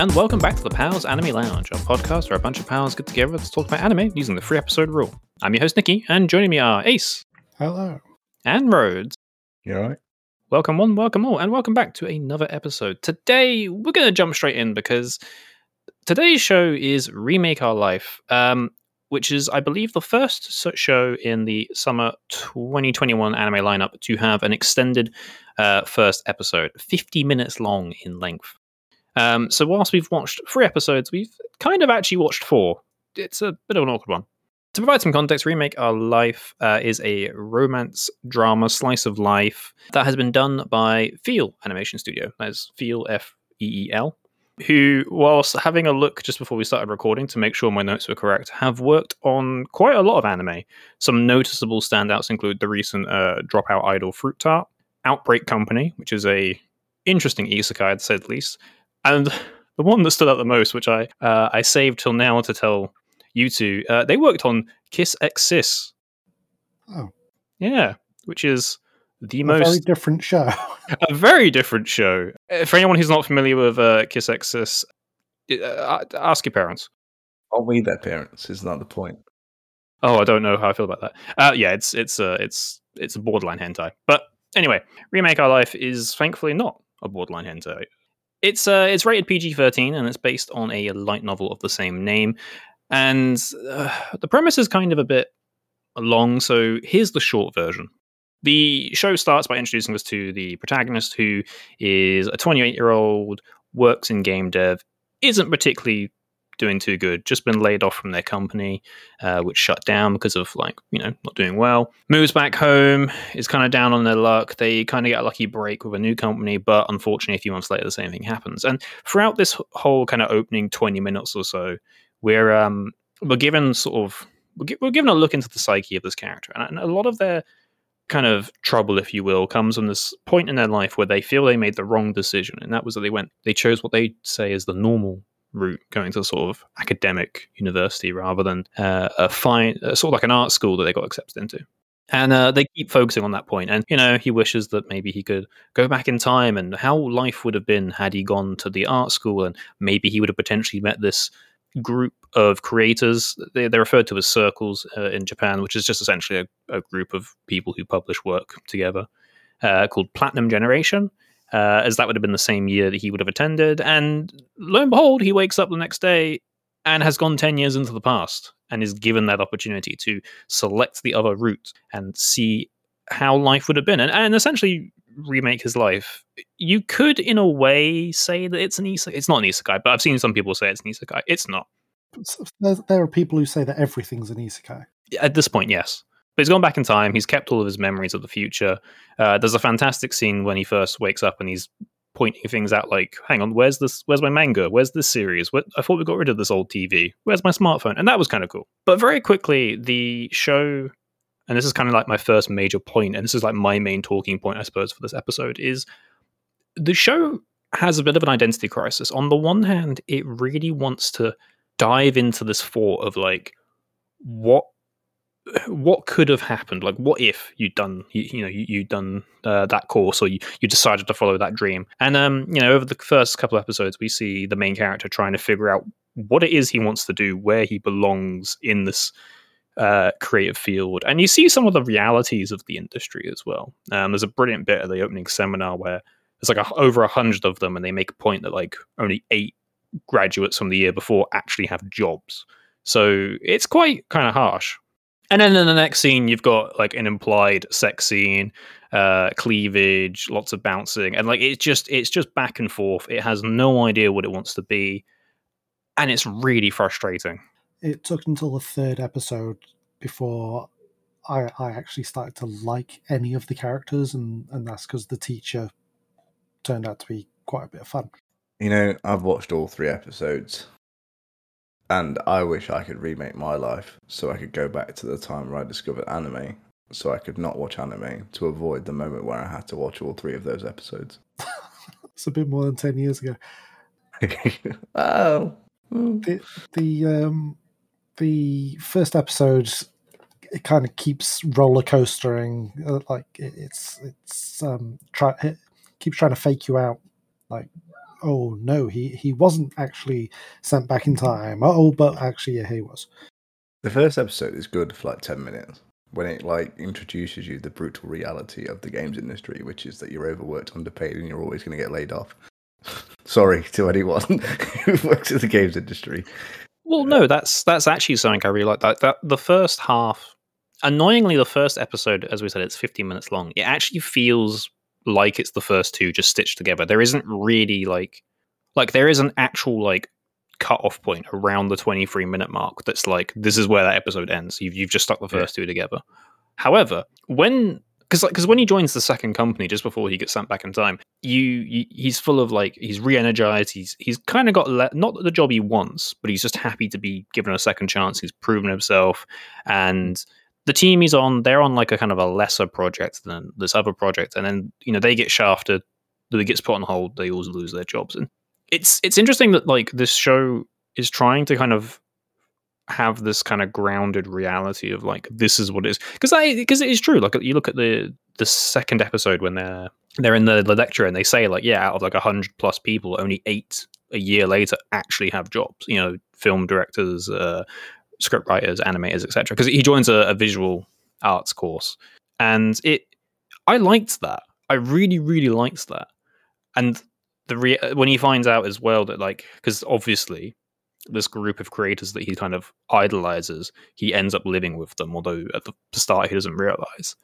and welcome back to the Pals Anime Lounge, a podcast where a bunch of pals get together to talk about anime using the 3-episode rule. I'm your host, Nikki, and joining me are Ace. Hello. And Rhodes. You alright? Welcome one, welcome all, and welcome back to another episode. Today, we're going to jump straight in because today's show is Remake Our Life, which is, I believe, the first show in the summer 2021 anime lineup to have an extended first episode, 50 minutes long in length. So whilst we've watched 3 episodes, we've kind of actually watched 4. It's a bit of an awkward one. To provide some context, Remake Our Life is a romance drama slice of life that has been done by Feel Animation Studio. That is Feel, F-E-E-L, who, whilst having a look just before we started recording to make sure my notes were correct, have worked on quite a lot of anime. Some noticeable standouts include the recent Dropout Idol Fruit Tart, Outbreak Company, which is a interesting isekai to say the least, and the one that stood out the most, which I saved till now to tell you two, they worked on Kiss X Sis. Oh. Yeah, which is a very different show. A very different show. For anyone who's not familiar with Kiss X Sis, ask your parents. Aren't we their parents? Isn't that the point? Oh, I don't know how I feel about that. Yeah, it's a borderline hentai. But anyway, Remake Our Life is thankfully not a borderline hentai. It's rated PG-13 and it's based on a light novel of the same name. And the premise is kind of a bit long, so here's the short version. The show starts by introducing us to the protagonist, who is a 28-year-old, works in game dev, isn't particularly doing too good, just been laid off from their company, which shut down because of, not doing well. Moves back home, is kind of down on their luck. They kind of get a lucky break with a new company, but unfortunately, a few months later, the same thing happens. And throughout this whole kind of opening 20 minutes or so, we're given a look into the psyche of this character, and a lot of their kind of trouble, if you will, comes from this point in their life where they feel they made the wrong decision, and that was that they chose what they say is the normal route, going to sort of academic university rather than sort of like an art school that they got accepted into. And they keep focusing on that point. And, he wishes that maybe he could go back in time and how life would have been had he gone to the art school, and maybe he would have potentially met this group of creators. They're referred to as circles in Japan, which is just essentially a group of people who publish work together, called Platinum Generation, as that would have been the same year that he would have attended. And lo and behold, he wakes up the next day and has gone 10 years into the past and is given that opportunity to select the other route and see how life would have been, and essentially remake his life. You could, in a way, say that it's an isekai. It's not an isekai, but I've seen some people say it's an isekai. It's not. There are people who say that everything's an isekai. At this point, yes. But he's gone back in time. He's kept all of his memories of the future. There's a fantastic scene when he first wakes up and he's pointing things out like, hang on, where's my manga? Where's this series? I thought we got rid of this old TV. Where's my smartphone? And that was kind of cool. But very quickly, the show, and this is kind of like my first major point, and this is like my main talking point, I suppose, for this episode, is the show has a bit of an identity crisis. On the one hand, it really wants to dive into this thought of like, what could have happened? Like, what if you'd done that course, or you decided to follow that dream? And over the first couple of episodes, we see the main character trying to figure out what it is he wants to do, where he belongs in this creative field, and you see some of the realities of the industry as well. There's a brilliant bit of the opening seminar where there's like over 100 of them, and they make a point that like only 8 graduates from the year before actually have jobs. So it's quite kind of harsh. And then in the next scene, you've got like an implied sex scene, cleavage, lots of bouncing, and like it's just back and forth. It has no idea what it wants to be, and it's really frustrating. It took until the 3rd episode before I actually started to like any of the characters, and that's because the teacher turned out to be quite a bit of fun. I've watched all 3 episodes, and I wish I could remake my life so I could go back to the time where I discovered anime, so I could not watch anime to avoid the moment where I had to watch all 3 of those episodes. It's a bit more than 10 years ago. Oh. The first episode, it kind of keeps roller coastering, like keeps trying to fake you out, like oh no, he wasn't actually sent back in time. Oh, but actually, yeah, he was. The first episode is good for like 10 minutes when it like introduces you the brutal reality of the games industry, which is that you're overworked, underpaid, and you're always going to get laid off. Sorry to anyone who works in the games industry. Well, no, that's actually something I really like. That the first half, annoyingly, the first episode, as we said, it's 15 minutes long. It actually feels like it's the first two just stitched together. There isn't really like there is an actual like cut-off point around the 23-minute mark that's like, this is where that episode ends. You've just stuck the first two together. However, because when he joins the second company just before he gets sent back in time, he's full of like, he's re-energized. He's kind of got not the job he wants, but he's just happy to be given a second chance. He's proven himself, and the team he's on, they're on like a kind of a lesser project than this other project, and then they get shafted. It gets put on hold. They all lose their jobs, and it's interesting that like this show is trying to kind of have this kind of grounded reality of like, this is what it is, because it is true. Like, you look at the second episode when they're in the lecture and they say like, yeah, out of like 100+ people, only 8 a year later actually have jobs. Film directors, script writers, animators, etc. Because he joins a visual arts course, and I liked that. I really, really liked that. And when he finds out as well that like, because obviously this group of creators that he kind of idolizes, he ends up living with them, although at the start he doesn't realize.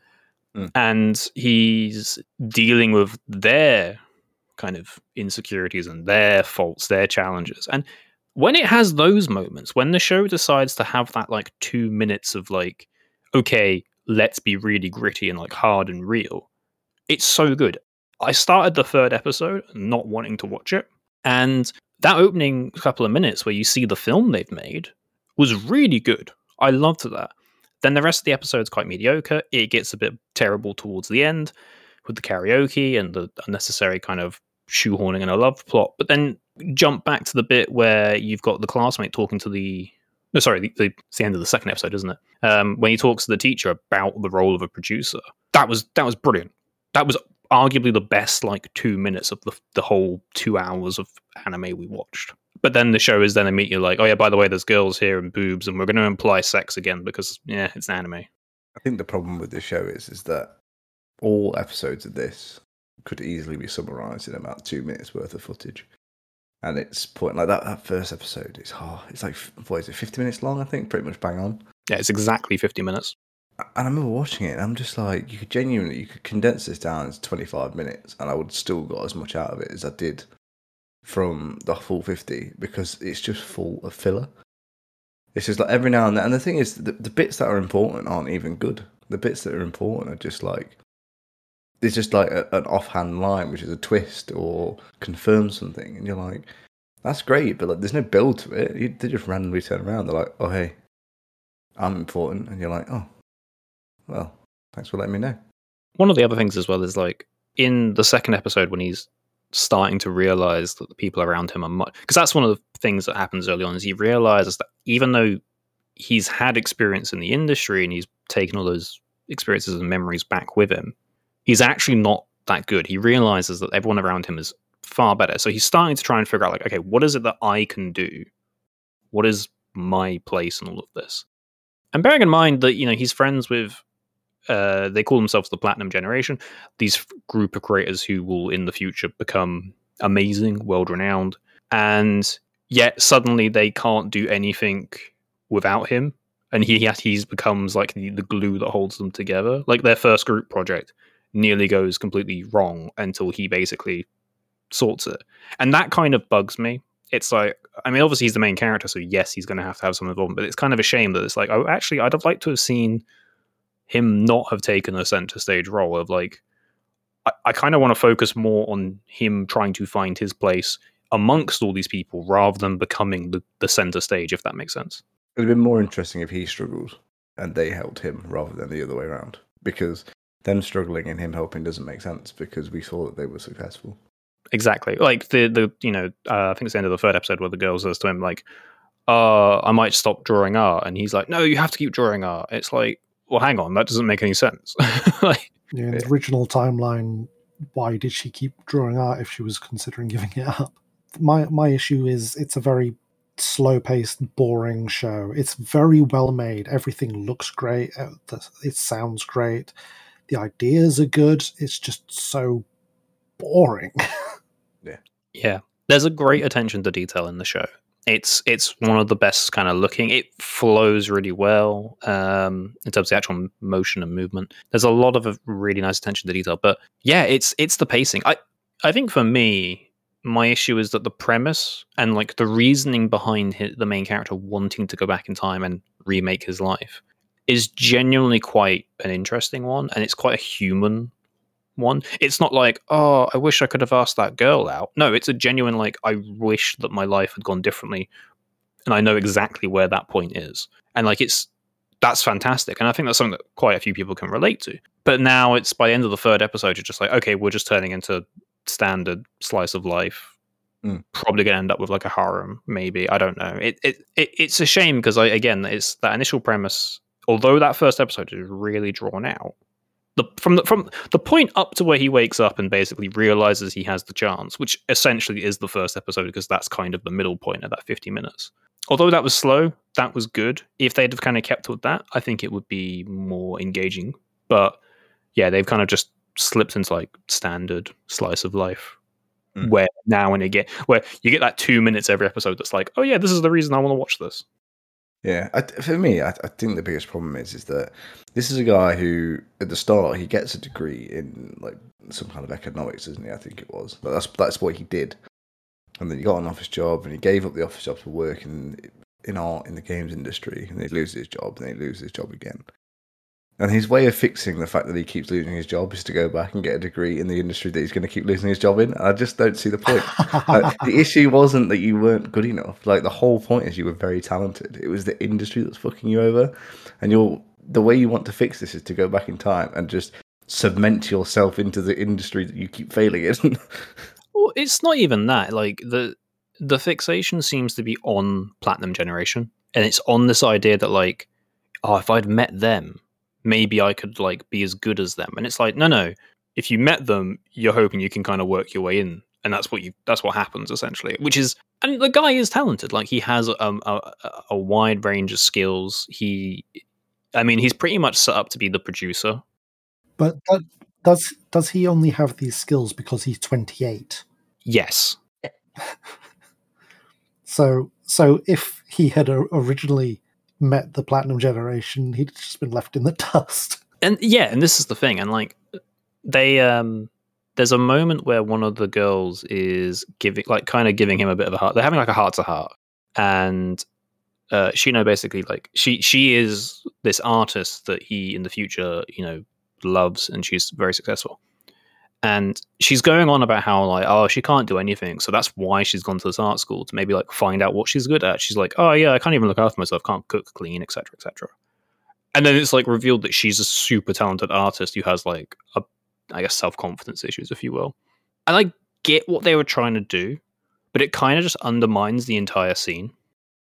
And he's dealing with their kind of insecurities and their faults, their challenges. And when it has those moments, when the show decides to have that like 2 minutes of like, okay, let's be really gritty and like hard and real, it's so good. I started the third episode not wanting to watch it, and that opening couple of minutes where you see the film they've made was really good. I loved that. Then the rest of the episode's quite mediocre. It gets a bit terrible towards the end with the karaoke and the unnecessary kind of shoehorning in a love plot. But then jump back to the bit where you've got the classmate talking to it's the end of the second episode, isn't it? When he talks to the teacher about the role of a producer. That was brilliant. That was arguably the best like 2 minutes of the whole 2 hours of anime we watched. But then the show is then immediately like, oh yeah, by the way, there's girls here and boobs, and we're going to imply sex again because it's an anime. I think the problem with the show is that all episodes of this could easily be summarized in about 2 minutes worth of footage. And it's point like that first episode is it's like, what is it, 50 minutes long, I think, pretty much bang on. Yeah, it's exactly 50 minutes. And I remember watching it, and I'm just like, you could condense this down into 25 minutes, and I would still got as much out of it as I did from the full 50, because it's just full of filler. It's just like every now and then, and the thing is, the bits that are important aren't even good. The bits that are important are just like, it's just like an offhand line, which is a twist or confirms something, and you're like, that's great, but like, there's no build to it. They just randomly turn around. They're like, oh hey, I'm important, and you're like, oh. Well, thanks for letting me know. One of the other things as well is like in the second episode when he's starting to realize that the people around him are much, because that's one of the things that happens early on, is he realizes that even though he's had experience in the industry and he's taken all those experiences and memories back with him, he's actually not that good. He realizes that everyone around him is far better. So he's starting to try and figure out like, okay, what is it that I can do? What is my place in all of this? And bearing in mind that, he's friends with they call themselves the Platinum Generation, these group of creators who will in the future become amazing, world-renowned, and yet suddenly they can't do anything without him, and he becomes like the glue that holds them together. Like their first group project nearly goes completely wrong until he basically sorts it, and that kind of bugs me. It's like, I mean, obviously he's the main character, so yes, he's going to have some involvement, but it's kind of a shame that it's like, oh, actually, I'd have liked to have seen him not have taken a center stage role of like, I kind of want to focus more on him trying to find his place amongst all these people rather than becoming the center stage, if that makes sense. It would have been more interesting if he struggled and they helped him rather than the other way around, because them struggling and him helping doesn't make sense because we saw that they were successful. Exactly. Like I think it's the end of the third episode where the girl says to him like, I might stop drawing art, and he's like, no, you have to keep drawing art. It's like, well, hang on, that doesn't make any sense. In the original timeline, why did she keep drawing art if she was considering giving it up? my issue is it's a very slow-paced, boring show. It's very well made. Everything looks great. It sounds great. The ideas are good. It's just so boring. Yeah, there's a great attention to detail in the show. It's one of the best kind of looking. It flows really well in terms of the actual motion and movement. There's a lot of really nice attention to detail. But yeah, it's the pacing. I think for me, my issue is that the premise and like the reasoning behind the main character wanting to go back in time and remake his life is genuinely quite an interesting one, and it's quite a human one. It's not like, oh, I wish I could have asked that girl out. No, it's a genuine like, I wish that my life had gone differently, and I know exactly where that point is. And like that's fantastic, and I think that's something that quite a few people can relate to. But now it's by the end of the third episode, you're just like, okay, we're just turning into standard slice of life. Probably gonna end up with like a harem, maybe. I don't know. It's a shame because again, it's that initial premise. Although that first episode is really drawn out, from the point up to where he wakes up and basically realizes he has the chance, which essentially is the first episode because that's kind of the middle point of that 50 minutes. Although that was slow, that was good. If they'd have kind of kept with that, I think it would be more engaging. But yeah, they've kind of just slipped into like standard slice of life, where now and again, where you get that 2 minutes every episode that's like, oh yeah, this is the reason I want to watch this. Yeah, for me, I think the biggest problem is that this is a guy who, at the start, he gets a degree in like some kind of economics, isn't he? I think it was, but that's what he did. And then he got an office job, and he gave up the office job to work in the games industry, and he loses his job, and he loses his job again. And his way of fixing the fact that he keeps losing his job is to go back and get a degree in the industry that he's going to keep losing his job in. I just don't see the point. The issue wasn't that you weren't good enough. Like, the whole point is you were very talented. It was the industry that's fucking you over. And the way you want to fix this is to go back in time and just cement yourself into the industry that you keep failing in. Well, it's not even that. Like, the fixation seems to be on Platinum Generation. And it's on this idea that, like, oh, if I'd met them, maybe I could like be as good as them. And it's like, no. If you met them, you're hoping you can kind of work your way in, and that's what happens essentially. Which is, and the guy is talented. Like he has a wide range of skills. He's pretty much set up to be the producer. But does he only have these skills because he's 28? Yes. So if he had originally met the Platinum Generation, he'd just been left in the dust. And yeah, and this is the thing, and like they there's a moment where one of the girls is giving him a bit of a heart. They're having like a heart to heart, and Shino basically like she is this artist that he in the future loves, and she's very successful. And she's going on about how like, oh, she can't do anything, so that's why she's gone to this art school to maybe like find out what she's good at. She's like, oh yeah, I can't even look after myself, can't cook, clean, etc., etc. And then it's like revealed that she's a super talented artist who has like self-confidence issues, if you will. And I get what they were trying to do, but it kind of just undermines the entire scene.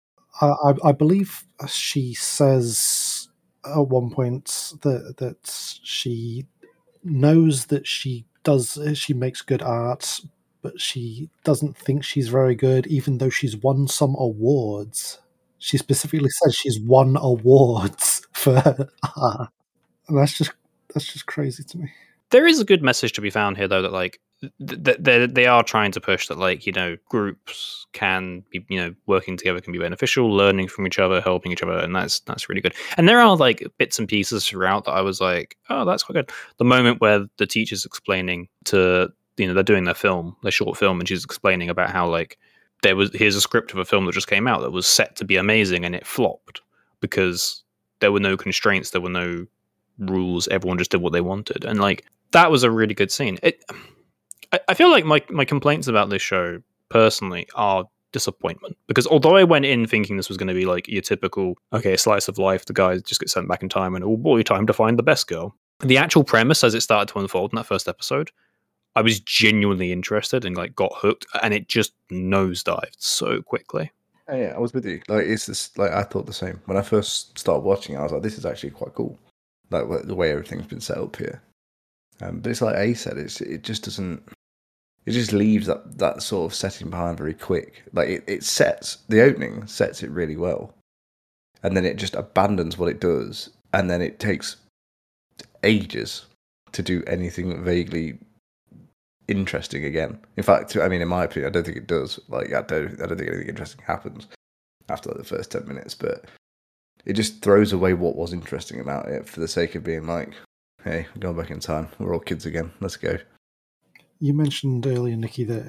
I believe she says at one point that she knows that she makes good art, but she doesn't think she's very good, even though she's won some awards. She specifically says she's won awards for art, and that's just crazy to me. There is a good message to be found here, though, that like they are trying to push that like groups can be working together can be beneficial, learning from each other, helping each other, and that's really good. And there are like bits and pieces throughout that I was like, oh, that's quite good. The moment where the teacher's explaining to they're doing their short film, and she's explaining about how like here's a script of a film that just came out that was set to be amazing and it flopped because there were no constraints, there were no rules, everyone just did what they wanted, and like that was a really good scene. I feel like my complaints about this show personally are disappointment, because although I went in thinking this was going to be like your typical slice of life, the guy just gets sent back in time and oh boy, time to find the best girl, the actual premise as it started to unfold in that first episode, I was genuinely interested and like got hooked, and it just nosedived so quickly. Oh, yeah, I was with you. Like it's just like I thought the same when I first started watching. I was like, this is actually quite cool, like the way everything's been set up here. But it's like A said, it just doesn't. it just leaves that sort of setting behind very quick. Like it sets the opening sets it really well, and then it just abandons what it does, and then it takes ages to do anything vaguely interesting again. In fact, I mean, in my opinion, I don't think it does. Like, I don't think anything interesting happens after like the first 10 minutes, but it just throws away what was interesting about it for the sake of being like, hey, we're going back in time. We're all kids again. Let's go. You mentioned earlier, Nikki, that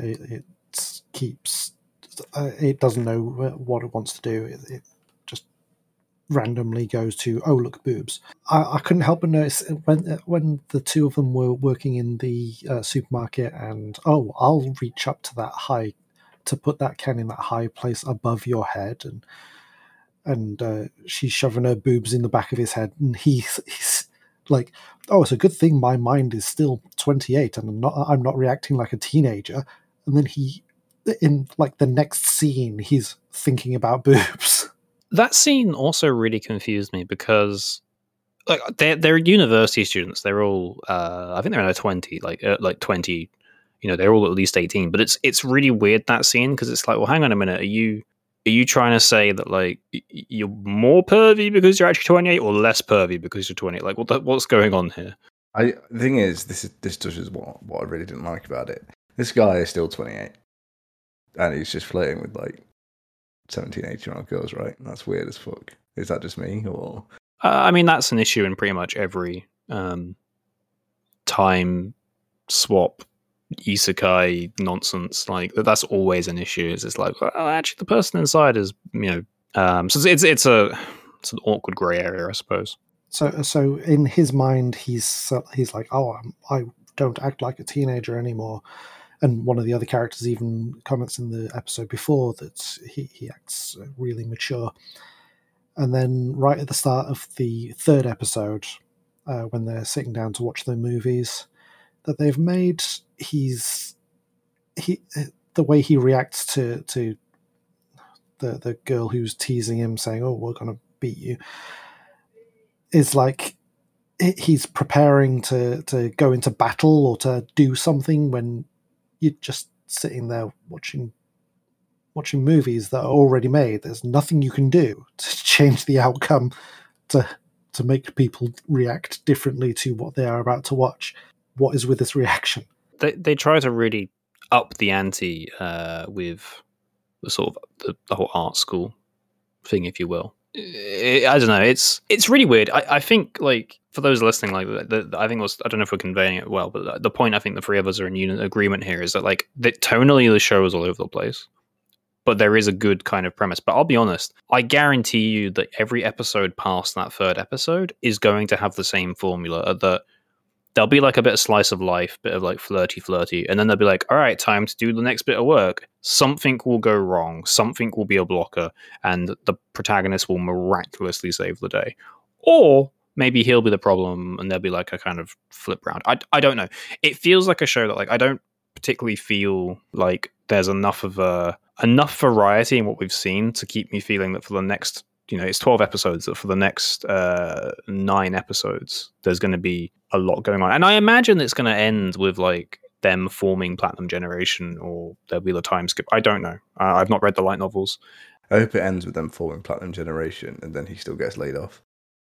it doesn't know what it wants to do. It just randomly goes to, oh, look, boobs. I couldn't help but notice when the two of them were working in the supermarket, and I'll reach up to that high to put that can in that high place above your head, and she's shoving her boobs in the back of his head, and he's like, oh, it's a good thing my mind is still 28 and I'm not reacting like a teenager. And then in like the next scene, he's thinking about boobs. That scene also really confused me because, like, they're university students. They're all, I think they're in their 20, like 20. They're all at least 18. But it's really weird, that scene, because it's like, well, hang on a minute. Are you trying to say that, like, you're more pervy because you're actually 28, or less pervy because you're 28? Like, what's going on here? The thing is, this touches what I really didn't like about it. This guy is still 28, and he's just flirting with like 17, 18-year-old girls, right? That's weird as fuck. Is that just me, or? I mean, that's an issue in pretty much every time swap isekai nonsense. Like, that's always an issue. It's like, well, actually, the person inside is, so it's an awkward gray area, I suppose. So in his mind, he's like, oh, I don't act like a teenager anymore. And one of the other characters even comments in the episode before that he acts really mature. And then right at the start of the third episode, when they're sitting down to watch their movies that they've made, the way he reacts to the girl who's teasing him, saying, oh, we're going to beat you, is like he's preparing to go into battle or to do something, when you're just sitting there watching movies that are already made. There's nothing you can do to change the outcome to make people react differently to what they are about to watch. What is with this reaction? They try to really up the ante with the sort of the whole art school thing, if you will. I don't know. It's really weird. I think, like, for those listening, like, I think I don't know if we're conveying it well, but the point I think the three of us are in agreement here is that, like, tonally the show is all over the place, but there is a good kind of premise. But I'll be honest, I guarantee you that every episode past that third episode is going to have the same formula, that there'll be like a bit of slice of life, bit of like flirty, and then they'll be like, all right, time to do the next bit of work. Something will go wrong, something will be a blocker, and the protagonist will miraculously save the day. Or maybe he'll be the problem, and there'll be like a kind of flip round. I don't know. It feels like a show that, like, I don't particularly feel like there's enough variety in what we've seen to keep me feeling that for the next, it's 12 episodes, that for the next 9 episodes, there's going to be a lot going on. And I imagine it's going to end with, like, them forming Platinum Generation, or there'll be the time skip. I don't know. I've not read the light novels. I hope it ends with them forming Platinum Generation, and then he still gets laid off.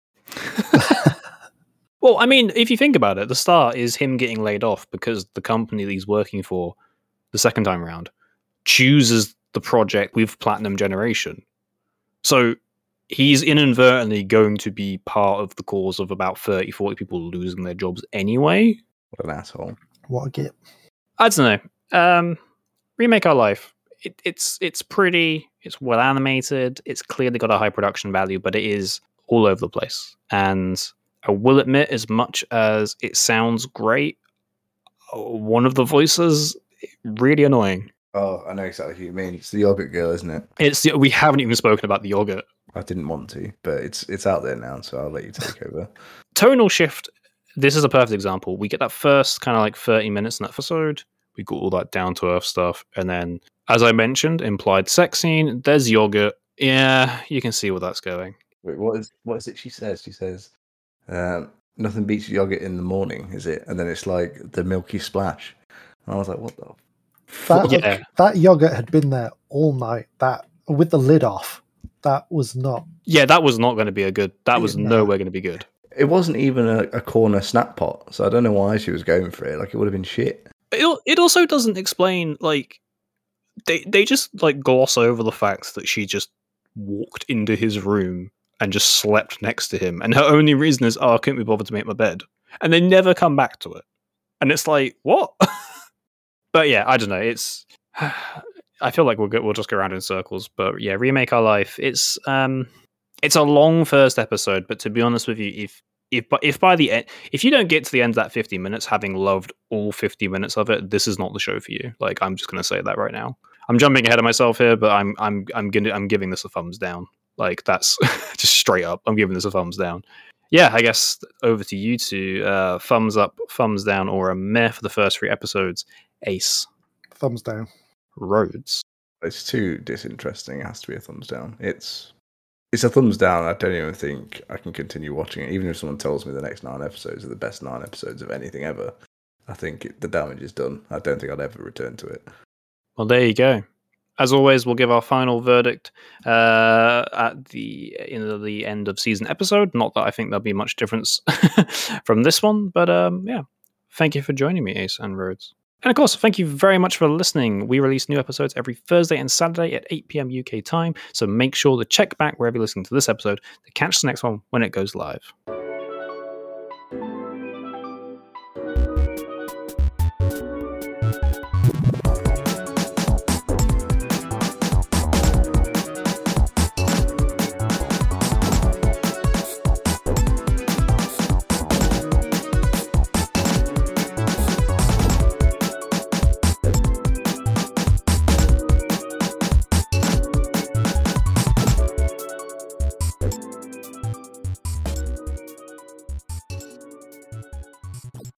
Well, I mean, if you think about it, the start is him getting laid off because the company that he's working for the second time around chooses the project with Platinum Generation. So he's inadvertently going to be part of the cause of about 30, 40 people losing their jobs anyway. What an asshole. What a git. I don't know. Remake Our Life. It's pretty. It's well animated. It's clearly got a high production value, but it is all over the place. And I will admit, as much as it sounds great, one of the voices really annoying. Oh, I know exactly who you mean. It's the yogurt girl, isn't it? We haven't even spoken about the yogurt. I didn't want to, but it's out there now, so I'll let you take over. Tonal shift. This is a perfect example. We get that first kind of like 30 minutes in that episode. We got all that down to earth stuff, and then, as I mentioned, implied sex scene. There's yogurt. Yeah, you can see where that's going. Wait, what is it she says? She says, nothing beats yogurt in the morning, is it? And then it's like the milky splash. And I was like, what the That yogurt had been there all night. That with the lid off. That was not. Yeah, that was not going to be a good. That was No. nowhere going to be good. It wasn't even a corner snack pot, so I don't know why she was going for it. Like, it would have been shit. It also doesn't explain, like, they just, like, gloss over the fact that she just walked into his room and just slept next to him, and her only reason is, I couldn't be bothered to make my bed. And they never come back to it. And it's like, what? But yeah, I don't know. It's... I feel like we'll just go around in circles. But yeah, Remake Our Life. It's a long first episode, but to be honest with you, if by the end, if you don't get to the end of that 50 minutes having loved all 50 minutes of it, this is not the show for you. Like, I'm just gonna say that right now. I'm jumping ahead of myself here, but I'm giving this a thumbs down. Like, that's just straight up. I'm giving this a thumbs down. Yeah, I guess over to you two. Thumbs up, thumbs down, or a meh for the first 3 episodes. Ace. Thumbs down. Rhodes. It's too disinteresting. It has to be a thumbs down. It's a thumbs down. I don't even think I can continue watching it. Even if someone tells me the next 9 episodes are the best 9 episodes of anything ever, I think the damage is done. I don't think I'd ever return to it. Well, there you go. As always, we'll give our final verdict at the end of season episode. Not that I think there'll be much difference from this one, but yeah. Thank you for joining me, Ace and Rhodes. And of course, thank you very much for listening. We release new episodes every Thursday and Saturday at 8 p.m. UK time, so make sure to check back wherever you're listening to this episode to catch the next one when it goes live.